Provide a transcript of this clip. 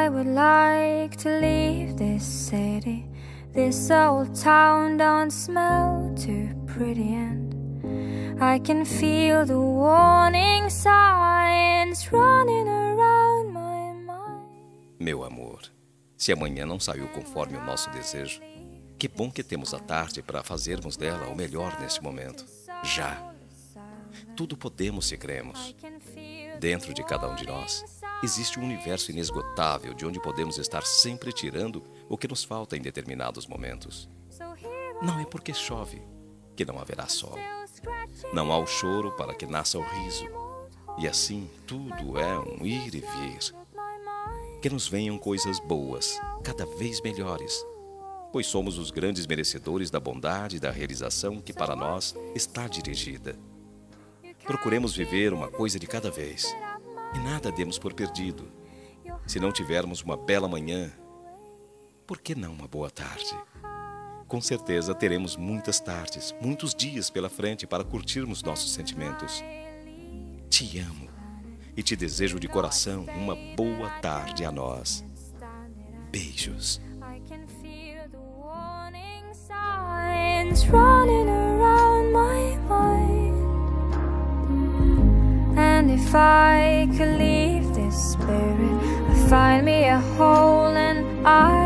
I would like to leave this city. This old town don't smell too pretty, and I can feel the warning signs running around my mind. Meu amor, se amanhã não saiu conforme o nosso desejo, que bom que temos a tarde para fazermos dela o melhor neste momento. Já. Tudo podemos se cremos. Dentro de cada um de nós existe um universo inesgotável de onde podemos estar sempre tirando o que nos falta em determinados momentos. Não é porque chove que não haverá sol. Não há o choro para que nasça o riso. E assim tudo é um ir e vir. Que nos venham coisas boas, cada vez melhores, pois somos os grandes merecedores da bondade e da realização que para nós está dirigida. Procuremos viver uma coisa de cada vez e nada demos por perdido. Se não tivermos uma bela manhã, por que não uma boa tarde? Com certeza teremos muitas tardes, muitos dias pela frente para curtirmos nossos sentimentos. Te amo e te desejo de coração uma boa tarde a nós. Beijos. Running around my mind, and if I could leave this spirit, I'd find me a hole and I